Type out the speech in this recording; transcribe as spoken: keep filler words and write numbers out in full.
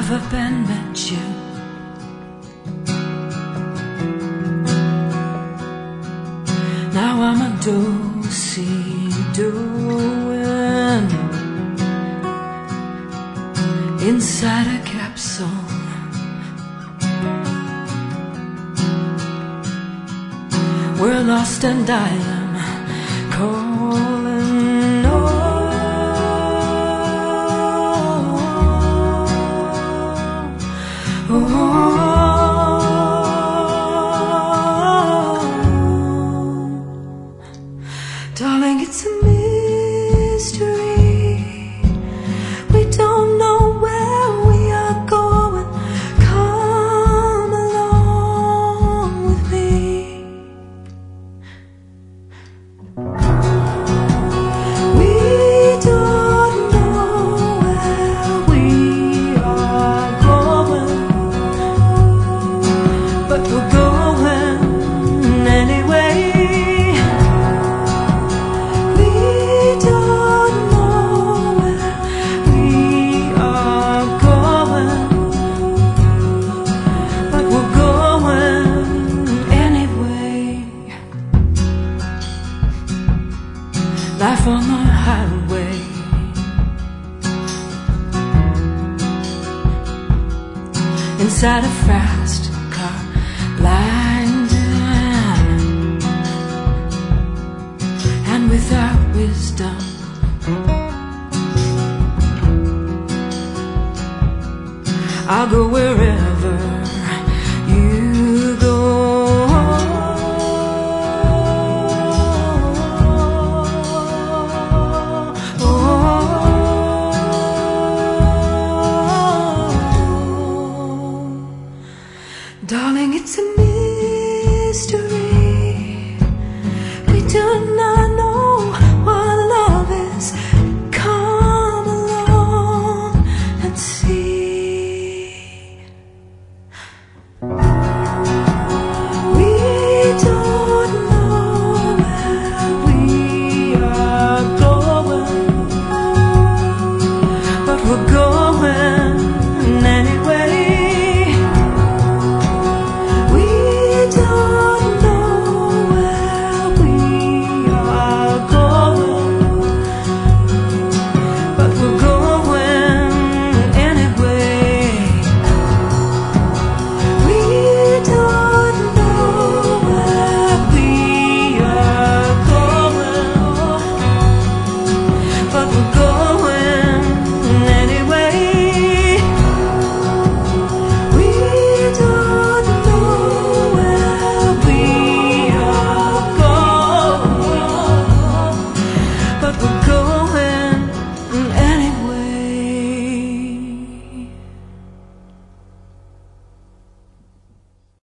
never been met you. Now I'm a do-see-doing inside a capsule. We're lost and I am calling. Oh, oh, oh. Darling, it's a mystery. We don't know where we are going. Come along with me. We don't know where we are going, but we're going anyway. We don't know where we are going, but we're going anyway. Life on the highway, inside a fast car, blinded and without wisdom. I'll go wherever